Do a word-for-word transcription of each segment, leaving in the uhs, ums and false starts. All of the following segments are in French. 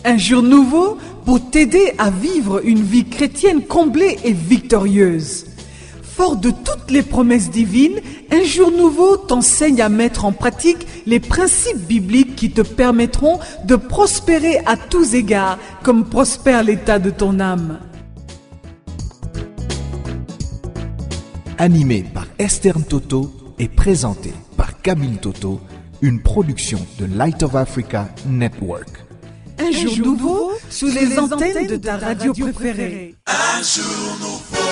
Un jour nouveau pour t'aider à vivre une vie chrétienne comblée et victorieuse. Fort de toutes les promesses divines, Un jour nouveau t'enseigne à mettre en pratique les principes bibliques qui te permettront de prospérer à tous égards, comme prospère l'état de ton âme. Animé par Esther Toto et présenté par Camille Toto, une production de Light of Africa Network. Un, Un jour, jour nouveau sous les, les antennes de ta radio préférée. Un jour nouveau.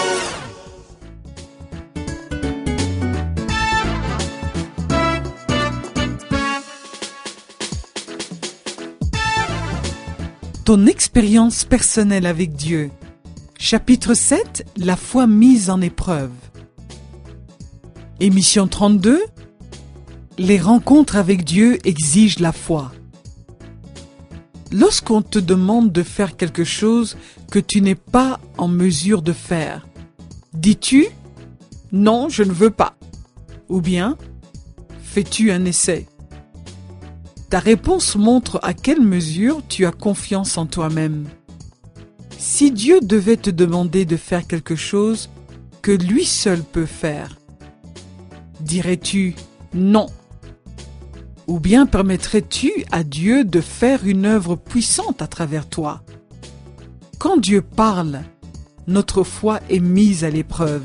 Ton expérience personnelle avec Dieu. Chapitre sept, la foi mise en épreuve. Émission trente-deux. Les rencontres avec Dieu exigent la foi. Lorsqu'on te demande de faire quelque chose que tu n'es pas en mesure de faire, dis-tu « Non, je ne veux pas » ou bien « Fais-tu un essai » ? Ta réponse montre à quelle mesure tu as confiance en toi-même. Si Dieu devait te demander de faire quelque chose que lui seul peut faire, dirais-tu « Non » ? Ou bien permettrais-tu à Dieu de faire une œuvre puissante à travers toi? Quand Dieu parle, notre foi est mise à l'épreuve.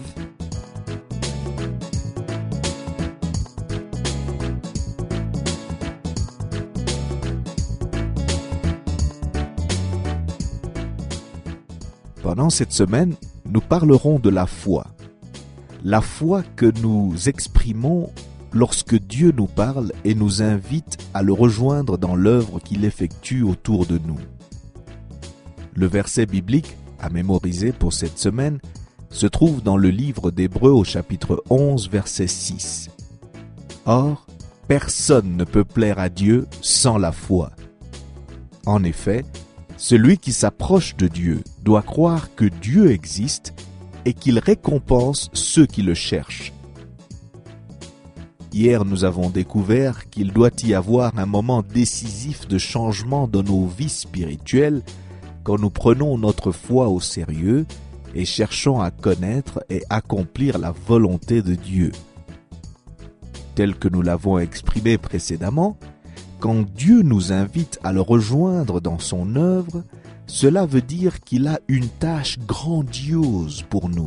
Pendant cette semaine, nous parlerons de la foi. La foi que nous exprimons lorsque Dieu nous parle et nous invite à le rejoindre dans l'œuvre qu'il effectue autour de nous. Le verset biblique à mémoriser pour cette semaine se trouve dans le livre d'Hébreux au chapitre onze, verset six. Or, personne ne peut plaire à Dieu sans la foi. En effet, celui qui s'approche de Dieu doit croire que Dieu existe et qu'il récompense ceux qui le cherchent. Hier, nous avons découvert qu'il doit y avoir un moment décisif de changement dans nos vies spirituelles quand nous prenons notre foi au sérieux et cherchons à connaître et accomplir la volonté de Dieu. Tel que nous l'avons exprimé précédemment, quand Dieu nous invite à le rejoindre dans son œuvre, cela veut dire qu'il a une tâche grandiose pour nous.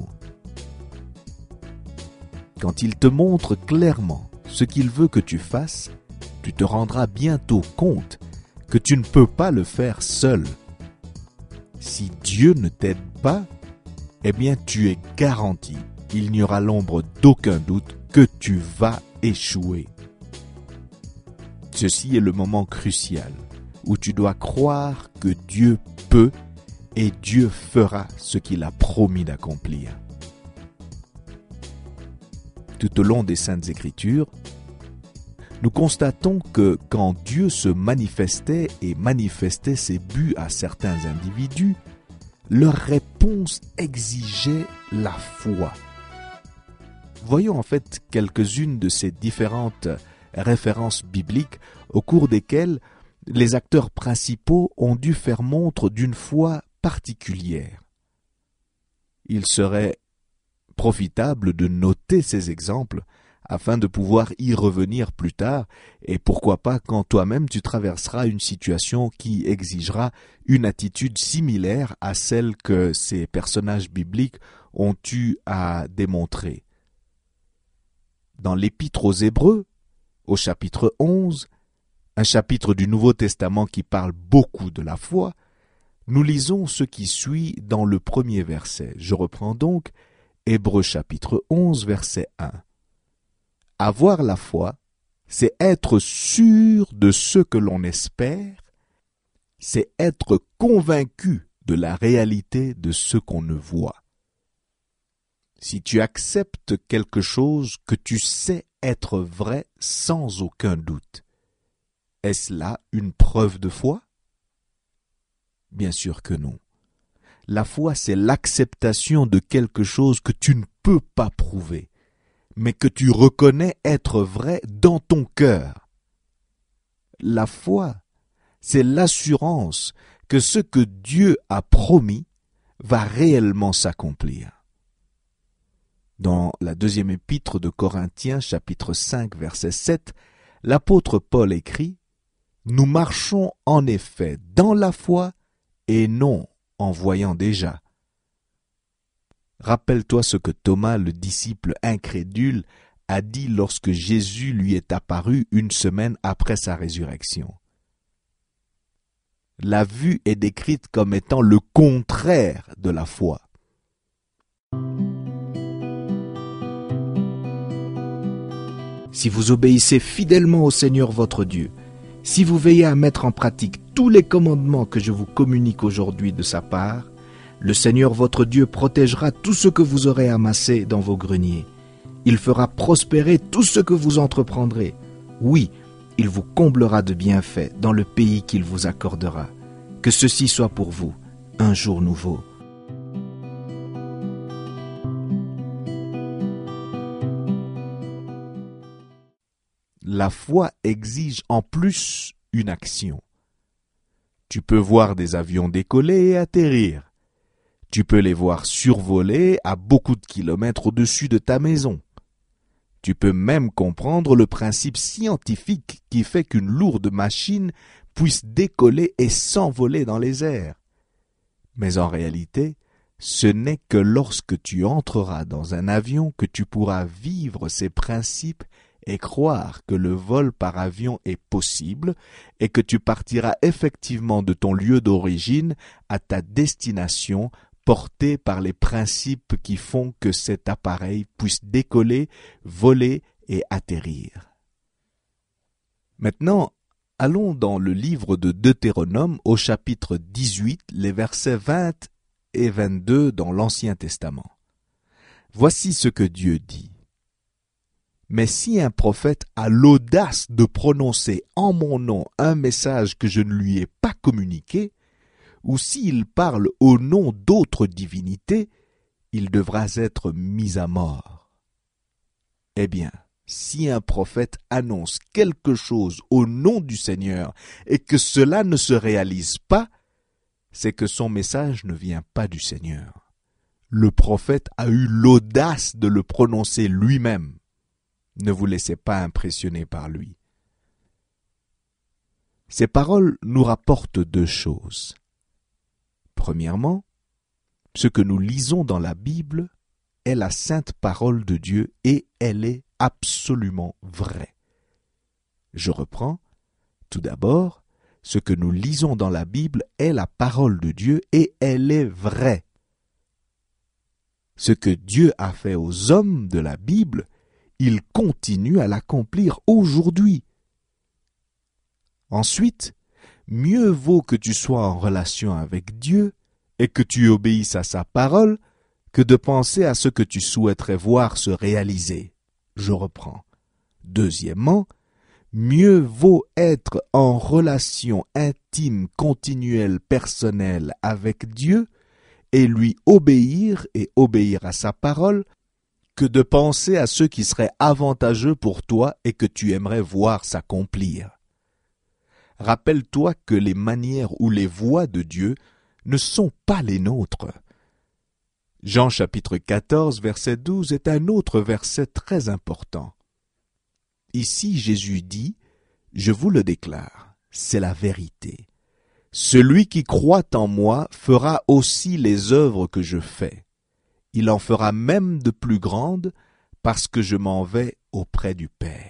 Quand il te montre clairement ce qu'il veut que tu fasses, tu te rendras bientôt compte que tu ne peux pas le faire seul. Si Dieu ne t'aide pas, eh bien tu es garanti, il n'y aura l'ombre d'aucun doute que tu vas échouer. Ceci est le moment crucial où tu dois croire que Dieu peut et Dieu fera ce qu'il a promis d'accomplir. Tout au long des Saintes Écritures, nous constatons que quand Dieu se manifestait et manifestait ses buts à certains individus, leur réponse exigeait la foi. Voyons en fait quelques-unes de ces différentes références bibliques au cours desquelles les acteurs principaux ont dû faire montre d'une foi particulière. Il serait profitable de noter ces exemples afin de pouvoir y revenir plus tard et pourquoi pas quand toi-même tu traverseras une situation qui exigera une attitude similaire à celle que ces personnages bibliques ont eu à démontrer. Dans l'Épître aux Hébreux, au chapitre onze, un chapitre du Nouveau Testament qui parle beaucoup de la foi, nous lisons ce qui suit dans le premier verset. Je reprends donc Hébreux chapitre onze, verset un. Avoir la foi, c'est être sûr de ce que l'on espère, c'est être convaincu de la réalité de ce qu'on ne voit. Si tu acceptes quelque chose que tu sais être vrai sans aucun doute, est-ce là une preuve de foi? Bien sûr que non. La foi, c'est l'acceptation de quelque chose que tu ne peux pas prouver, mais que tu reconnais être vrai dans ton cœur. La foi, c'est l'assurance que ce que Dieu a promis va réellement s'accomplir. Dans la deuxième épître de Corinthiens, chapitre cinq, verset sept, l'apôtre Paul écrit « Nous marchons en effet dans la foi et non en voyant déjà. » Rappelle-toi ce que Thomas, le disciple incrédule, a dit lorsque Jésus lui est apparu une semaine après sa résurrection. La vue est décrite comme étant le contraire de la foi. Si vous obéissez fidèlement au Seigneur votre Dieu, si vous veillez à mettre en pratique tous les commandements que je vous communique aujourd'hui de sa part, le Seigneur votre Dieu protégera tout ce que vous aurez amassé dans vos greniers. Il fera prospérer tout ce que vous entreprendrez. Oui, il vous comblera de bienfaits dans le pays qu'il vous accordera. Que ceci soit pour vous un jour nouveau. La foi exige en plus une action. Tu peux voir des avions décoller et atterrir. Tu peux les voir survoler à beaucoup de kilomètres au-dessus de ta maison. Tu peux même comprendre le principe scientifique qui fait qu'une lourde machine puisse décoller et s'envoler dans les airs. Mais en réalité, ce n'est que lorsque tu entreras dans un avion que tu pourras vivre ces principes et croire que le vol par avion est possible et que tu partiras effectivement de ton lieu d'origine à ta destination porté par les principes qui font que cet appareil puisse décoller, voler et atterrir. Maintenant, allons dans le livre de Deutéronome au chapitre dix-huit, les versets vingt et vingt-deux dans l'Ancien Testament. Voici ce que Dieu dit. « Mais si un prophète a l'audace de prononcer en mon nom un message que je ne lui ai pas communiqué, ou s'il parle au nom d'autres divinités, il devra être mis à mort. Eh bien, si un prophète annonce quelque chose au nom du Seigneur et que cela ne se réalise pas, c'est que son message ne vient pas du Seigneur. Le prophète a eu l'audace de le prononcer lui-même. Ne vous laissez pas impressionner par lui. Ces paroles nous rapportent deux choses. Premièrement, ce que nous lisons dans la Bible est la sainte parole de Dieu et elle est absolument vraie. Je reprends. Tout d'abord, ce que nous lisons dans la Bible est la parole de Dieu et elle est vraie. Ce que Dieu a fait aux hommes de la Bible, il continue à l'accomplir aujourd'hui. Ensuite, mieux vaut que tu sois en relation avec Dieu et que tu obéisses à sa parole que de penser à ce que tu souhaiterais voir se réaliser. Je reprends. Deuxièmement, mieux vaut être en relation intime, continuelle, personnelle avec Dieu et lui obéir et obéir à sa parole que de penser à ce qui serait avantageux pour toi et que tu aimerais voir s'accomplir. Rappelle-toi que les manières ou les voies de Dieu ne sont pas les nôtres. Jean chapitre quatorze, verset douze est un autre verset très important. Ici, Jésus dit, « Je vous le déclare, c'est la vérité. Celui qui croit en moi fera aussi les œuvres que je fais. Il en fera même de plus grandes parce que je m'en vais auprès du Père. »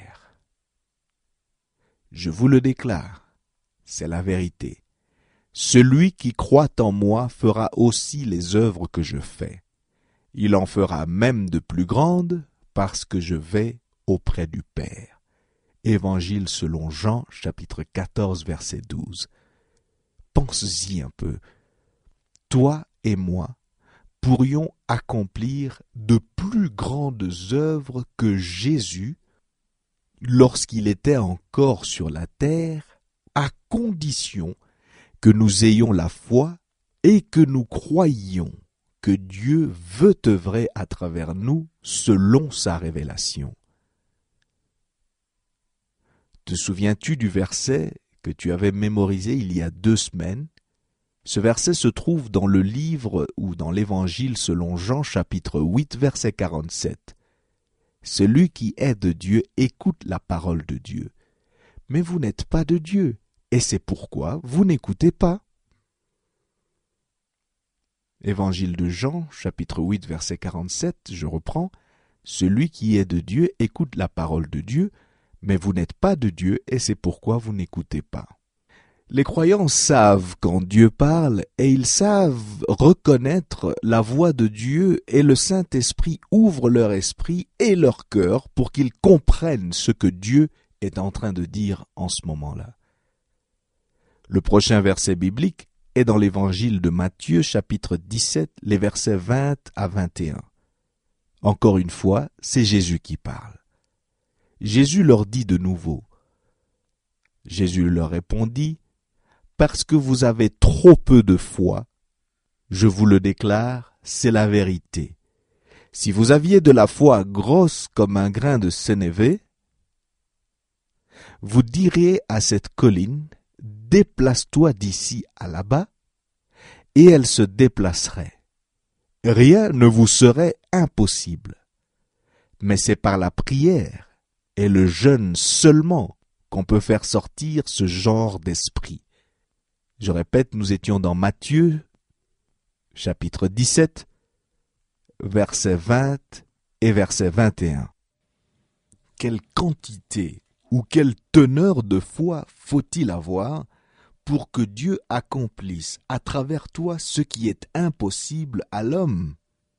Je vous le déclare. C'est la vérité. Celui qui croit en moi fera aussi les œuvres que je fais. Il en fera même de plus grandes parce que je vais auprès du Père. Évangile selon Jean, chapitre quatorze, verset douze. Pense-y un peu. Toi et moi pourrions accomplir de plus grandes œuvres que Jésus lorsqu'il était encore sur la terre, à condition que nous ayons la foi et que nous croyions que Dieu veut œuvrer à travers nous selon sa révélation. Te souviens-tu du verset que tu avais mémorisé il y a deux semaines? Ce verset se trouve dans le livre ou dans l'Évangile selon Jean chapitre huit verset quarante-sept. Celui qui est de Dieu écoute la parole de Dieu. Mais vous n'êtes pas de Dieu, et c'est pourquoi vous n'écoutez pas. Évangile de Jean, chapitre huit, verset quarante-sept, je reprends. Celui qui est de Dieu écoute la parole de Dieu, mais vous n'êtes pas de Dieu, et c'est pourquoi vous n'écoutez pas. Les croyants savent quand Dieu parle, et ils savent reconnaître la voix de Dieu, et le Saint-Esprit ouvre leur esprit et leur cœur pour qu'ils comprennent ce que Dieu est en train de dire en ce moment-là. Le prochain verset biblique est dans l'évangile de Matthieu, chapitre dix-sept, les versets vingt à vingt et un. Encore une fois, c'est Jésus qui parle. Jésus leur dit de nouveau. Jésus leur répondit, « Parce que vous avez trop peu de foi, je vous le déclare, c'est la vérité. Si vous aviez de la foi grosse comme un grain de sénévé, vous diriez à cette colline, « Déplace-toi d'ici à là-bas », et elle se déplacerait. Rien ne vous serait impossible. Mais c'est par la prière et le jeûne seulement qu'on peut faire sortir ce genre d'esprit. Je répète, nous étions dans Matthieu, chapitre dix-sept, versets vingt et verset vingt et un. Quelle quantité ou quelle teneur de foi faut-il avoir pour que Dieu accomplisse à travers toi ce qui est impossible à l'homme?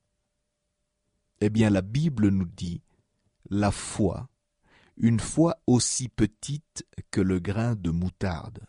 Eh bien, la Bible nous dit, la foi, une foi aussi petite que le grain de moutarde.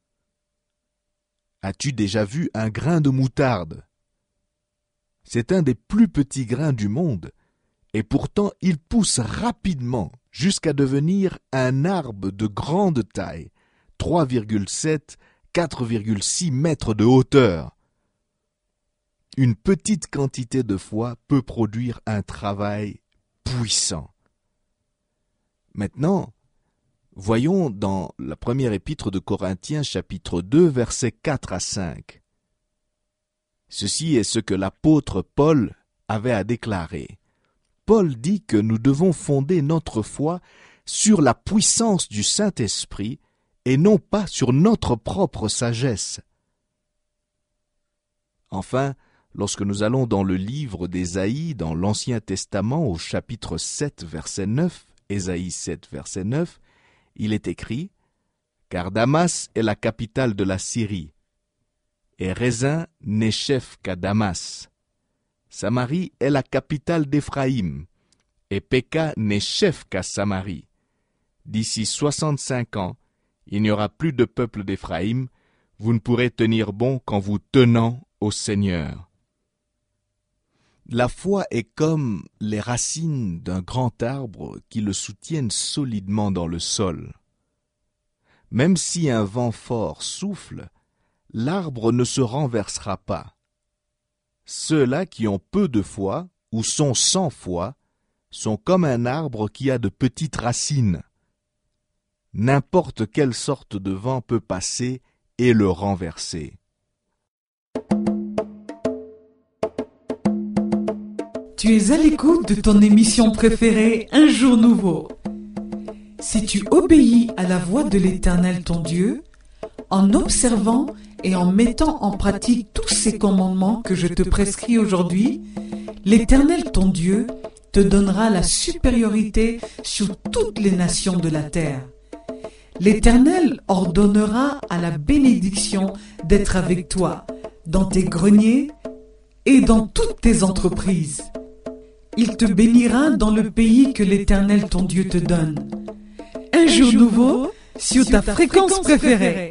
As-tu déjà vu un grain de moutarde? C'est un des plus petits grains du monde, et pourtant il pousse rapidement jusqu'à devenir un arbre de grande taille, trois virgule sept, quatre virgule six mètres de hauteur. Une petite quantité de foi peut produire un travail puissant. Maintenant, voyons dans la première épître de Corinthiens, chapitre deux, versets quatre à cinq. Ceci est ce que l'apôtre Paul avait à déclarer. Paul dit que nous devons fonder notre foi sur la puissance du Saint-Esprit et non pas sur notre propre sagesse. Enfin, lorsque nous allons dans le livre d'Ésaïe, dans l'Ancien Testament, au chapitre sept, verset neuf, Ésaïe sept, verset neuf, il est écrit « Car Damas est la capitale de la Syrie, et Rézin n'est chef qu'à Damas. Samarie est la capitale d'Éphraïm, et Péka n'est chef qu'à Samarie. D'ici soixante-cinq ans, il n'y aura plus de peuple d'Éphraïm, vous ne pourrez tenir bon qu'en vous tenant au Seigneur. » La foi est comme les racines d'un grand arbre qui le soutiennent solidement dans le sol. Même si un vent fort souffle, l'arbre ne se renversera pas. Ceux-là qui ont peu de foi ou sont sans foi sont comme un arbre qui a de petites racines. N'importe quelle sorte de vent peut passer et le renverser. Tu es à l'écoute de ton émission préférée, Un jour nouveau. Si tu obéis à la voix de l'Éternel ton Dieu, en observant et en mettant en pratique tous ces commandements que je te prescris aujourd'hui, l'Éternel ton Dieu te donnera la supériorité sur toutes les nations de la terre. L'Éternel ordonnera à la bénédiction d'être avec toi dans tes greniers et dans toutes tes entreprises. Il te bénira dans le pays que l'Éternel ton Dieu te donne. Un jour nouveau sur ta fréquence préférée.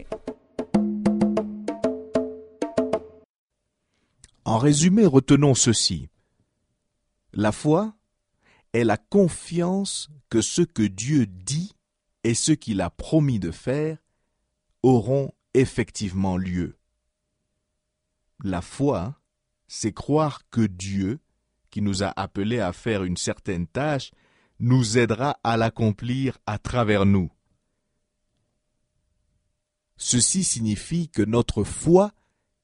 En résumé, retenons ceci. La foi est la confiance que ce que Dieu dit et ce qu'il a promis de faire auront effectivement lieu. La foi, c'est croire que Dieu, qui nous a appelés à faire une certaine tâche, nous aidera à l'accomplir à travers nous. Ceci signifie que notre foi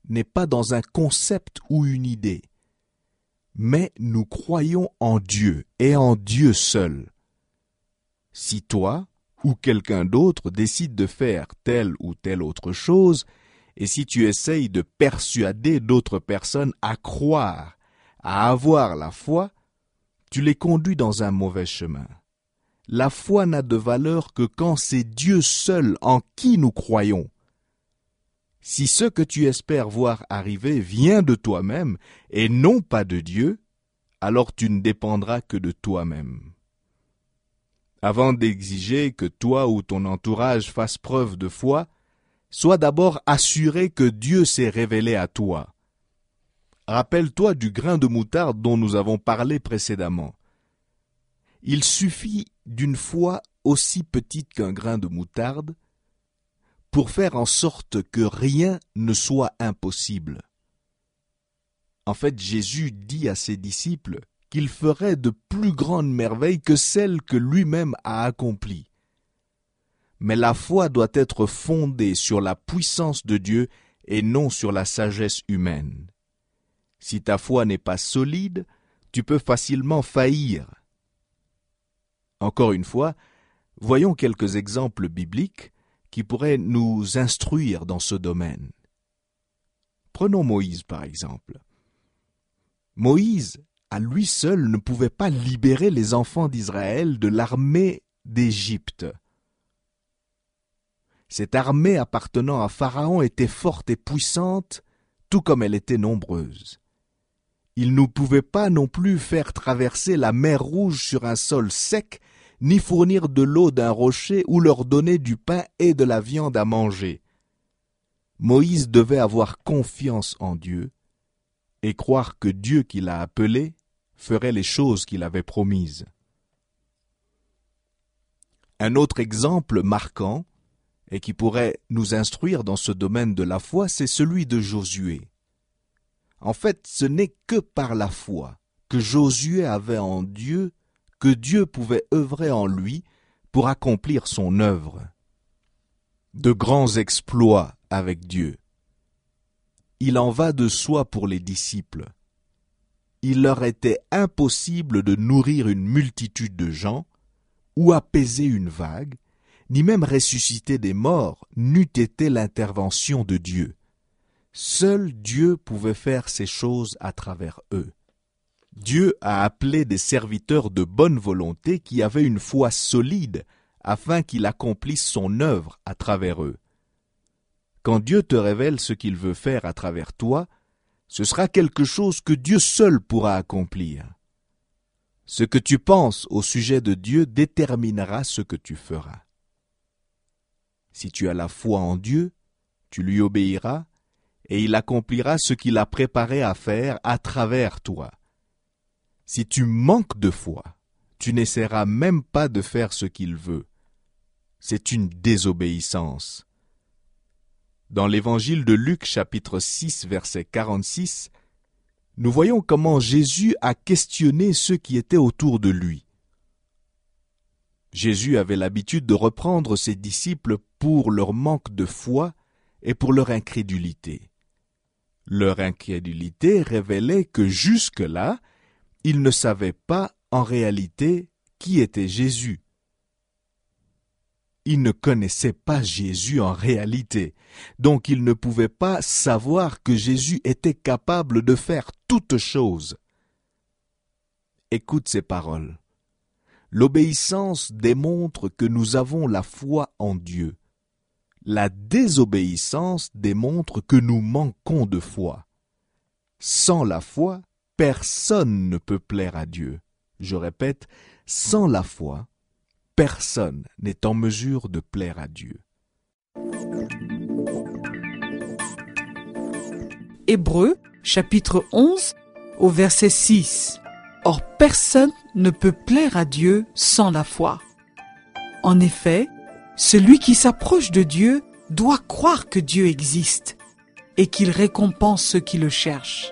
n'est pas dans un concept ou une idée, mais nous croyons en Dieu et en Dieu seul. Si toi ou quelqu'un d'autre décide de faire telle ou telle autre chose, et si tu essayes de persuader d'autres personnes à croire, à avoir la foi, tu les conduis dans un mauvais chemin. La foi n'a de valeur que quand c'est Dieu seul en qui nous croyons. Si ce que tu espères voir arriver vient de toi-même et non pas de Dieu, alors tu ne dépendras que de toi-même. Avant d'exiger que toi ou ton entourage fasse preuve de foi, sois d'abord assuré que Dieu s'est révélé à toi. Rappelle-toi du grain de moutarde dont nous avons parlé précédemment. Il suffit d'une foi aussi petite qu'un grain de moutarde pour faire en sorte que rien ne soit impossible. En fait, Jésus dit à ses disciples qu'il ferait de plus grandes merveilles que celles que lui-même a accomplies. Mais la foi doit être fondée sur la puissance de Dieu et non sur la sagesse humaine. Si ta foi n'est pas solide, tu peux facilement faillir. Encore une fois, voyons quelques exemples bibliques qui pourraient nous instruire dans ce domaine. Prenons Moïse par exemple. Moïse, à lui seul, ne pouvait pas libérer les enfants d'Israël de l'armée d'Égypte. Cette armée appartenant à Pharaon était forte et puissante, tout comme elle était nombreuse. Il ne pouvait pas non plus faire traverser la mer Rouge sur un sol sec, ni fournir de l'eau d'un rocher ou leur donner du pain et de la viande à manger. Moïse devait avoir confiance en Dieu et croire que Dieu qui l'a appelé ferait les choses qu'il avait promises. Un autre exemple marquant et qui pourrait nous instruire dans ce domaine de la foi, c'est celui de Josué. En fait, ce n'est que par la foi que Josué avait en Dieu que Dieu pouvait œuvrer en lui pour accomplir son œuvre. De grands exploits avec Dieu. Il en va de soi pour les disciples. Il leur était impossible de nourrir une multitude de gens, ou apaiser une vague, ni même ressusciter des morts, n'eût été l'intervention de Dieu. Seul Dieu pouvait faire ces choses à travers eux. Dieu a appelé des serviteurs de bonne volonté qui avaient une foi solide afin qu'il accomplisse son œuvre à travers eux. Quand Dieu te révèle ce qu'il veut faire à travers toi, ce sera quelque chose que Dieu seul pourra accomplir. Ce que tu penses au sujet de Dieu déterminera ce que tu feras. Si tu as la foi en Dieu, tu lui obéiras et il accomplira ce qu'il a préparé à faire à travers toi. Si tu manques de foi, tu n'essaieras même pas de faire ce qu'il veut. C'est une désobéissance. Dans l'évangile de Luc, chapitre six, verset quarante-six, nous voyons comment Jésus a questionné ceux qui étaient autour de lui. Jésus avait l'habitude de reprendre ses disciples pour leur manque de foi et pour leur incrédulité. Leur incrédulité révélait que jusque-là, ils ne savaient pas en réalité qui était Jésus. Ils ne connaissaient pas Jésus en réalité, donc ils ne pouvaient pas savoir que Jésus était capable de faire toutes choses. Écoute ces paroles. L'obéissance démontre que nous avons la foi en Dieu. La désobéissance démontre que nous manquons de foi. Sans la foi, personne ne peut plaire à Dieu. Je répète, sans la foi, personne n'est en mesure de plaire à Dieu. Hébreux, chapitre onze, au verset six. Or, personne ne peut plaire à Dieu sans la foi. En effet, celui qui s'approche de Dieu doit croire que Dieu existe et qu'il récompense ceux qui le cherchent.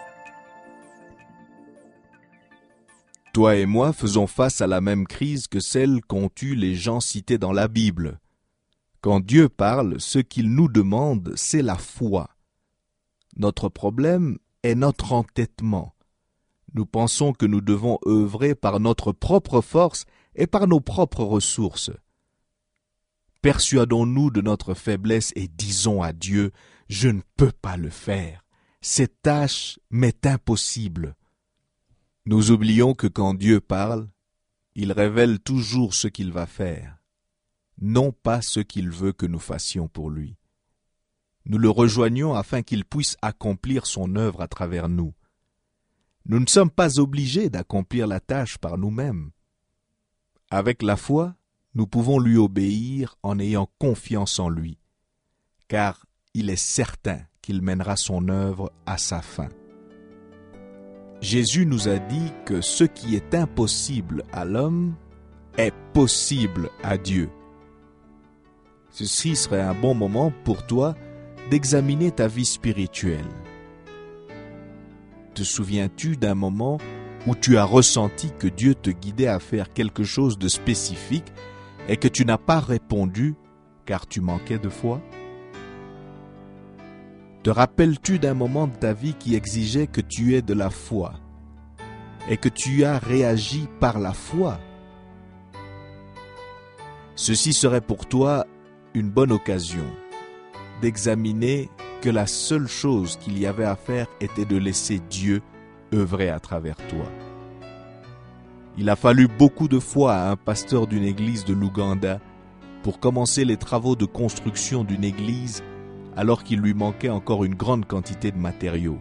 Toi et moi faisons face à la même crise que celle qu'ont eue les gens cités dans la Bible. Quand Dieu parle, ce qu'il nous demande, c'est la foi. Notre problème est notre entêtement. Nous pensons que nous devons œuvrer par notre propre force et par nos propres ressources. Persuadons-nous de notre faiblesse et disons à Dieu, « Je ne peux pas le faire. Cette tâche m'est impossible. » Nous oublions que quand Dieu parle, il révèle toujours ce qu'il va faire, non pas ce qu'il veut que nous fassions pour lui. Nous le rejoignons afin qu'il puisse accomplir son œuvre à travers nous. Nous ne sommes pas obligés d'accomplir la tâche par nous-mêmes. Avec la foi, nous pouvons lui obéir en ayant confiance en lui, car il est certain qu'il mènera son œuvre à sa fin. Jésus nous a dit que ce qui est impossible à l'homme est possible à Dieu. Ceci serait un bon moment pour toi d'examiner ta vie spirituelle. Te souviens-tu d'un moment où tu as ressenti que Dieu te guidait à faire quelque chose de spécifique et que tu n'as pas répondu car tu manquais de foi? Te rappelles-tu d'un moment de ta vie qui exigeait que tu aies de la foi et que tu as réagi par la foi? Ceci serait pour toi une bonne occasion d'examiner que la seule chose qu'il y avait à faire était de laisser Dieu œuvrer à travers toi. Il a fallu beaucoup de foi à un pasteur d'une église de l'Ouganda pour commencer les travaux de construction d'une église alors qu'il lui manquait encore une grande quantité de matériaux.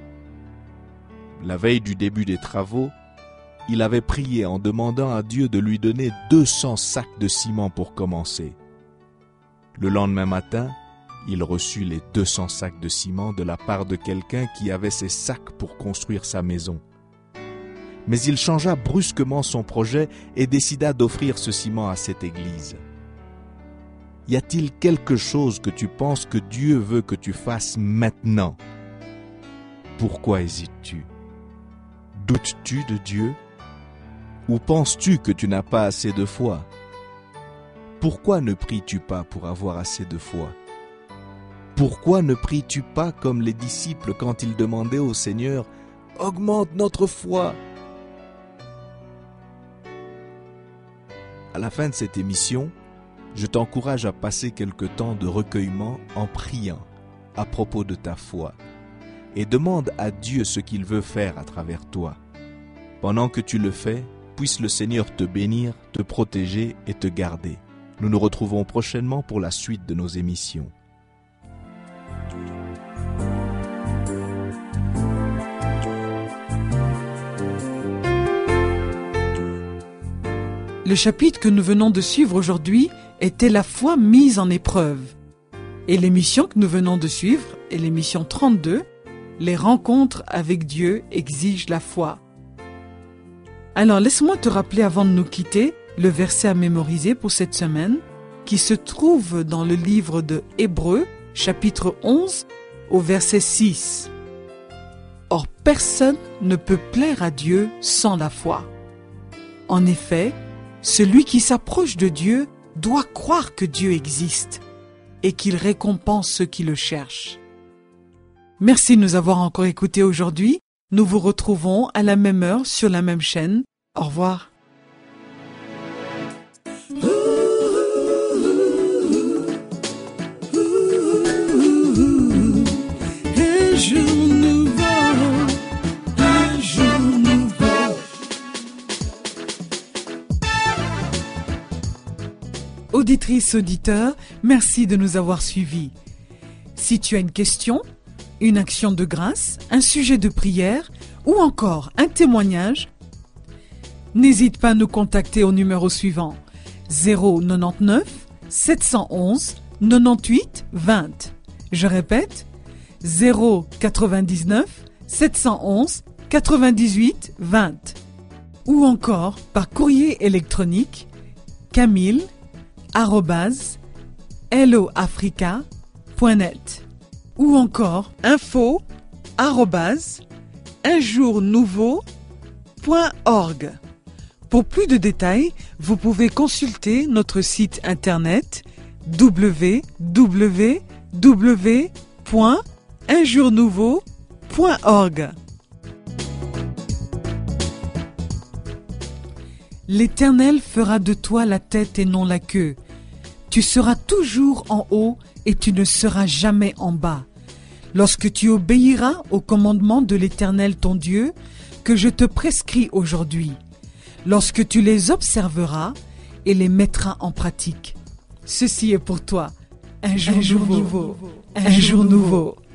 La veille du début des travaux, il avait prié en demandant à Dieu de lui donner deux cents sacs de ciment pour commencer. Le lendemain matin, il reçut les deux cents sacs de ciment de la part de quelqu'un qui avait ces sacs pour construire sa maison. Mais il changea brusquement son projet et décida d'offrir ce ciment à cette église. Y a-t-il quelque chose que tu penses que Dieu veut que tu fasses maintenant? Pourquoi hésites-tu? Doutes-tu de Dieu? Ou penses-tu que tu n'as pas assez de foi? Pourquoi ne pries-tu pas pour avoir assez de foi? Pourquoi ne pries-tu pas comme les disciples quand ils demandaient au Seigneur « Augmente notre foi » ? À la fin de cette émission, je t'encourage à passer quelque temps de recueillement en priant à propos de ta foi et demande à Dieu ce qu'il veut faire à travers toi. Pendant que tu le fais, puisse le Seigneur te bénir, te protéger et te garder. Nous nous retrouvons prochainement pour la suite de nos émissions. Le chapitre que nous venons de suivre aujourd'hui était la foi mise en épreuve. Et l'émission que nous venons de suivre est l'émission trente-deux, les rencontres avec Dieu exigent la foi. Alors laisse-moi te rappeler avant de nous quitter le verset à mémoriser pour cette semaine qui se trouve dans le livre de Hébreux, chapitre onze, au verset six. Or personne ne peut plaire à Dieu sans la foi. En effet, celui qui s'approche de Dieu doit croire que Dieu existe et qu'il récompense ceux qui le cherchent. Merci de nous avoir encore écoutés aujourd'hui. Nous vous retrouvons à la même heure sur la même chaîne. Au revoir. Un jour nouveau, un jour nouveau. Auditrices, auditeurs, merci de nous avoir suivis. Si tu as une question, une action de grâce, un sujet de prière ou encore un témoignage, n'hésite pas à nous contacter au numéro suivant zéro neuf sept un un quatre-vingt-huit vingt. Je répète, zéro quatre-vingt-dix-neuf sept un un quatre-vingt-dix-huit vingt. Ou encore par courrier électronique camille arobase helloafrica point net ou encore info arobase unjournouveau point org. Pour plus de détails, vous pouvez consulter notre site internet w w w point un jour nouveau point org. L'Éternel fera de toi la tête et non la queue. Tu seras toujours en haut et tu ne seras jamais en bas. Lorsque tu obéiras aux commandements de l'Éternel ton Dieu, que je te prescris aujourd'hui, lorsque tu les observeras et les mettras en pratique. Ceci est pour toi un jour, un jour nouveau, nouveau, un jour nouveau.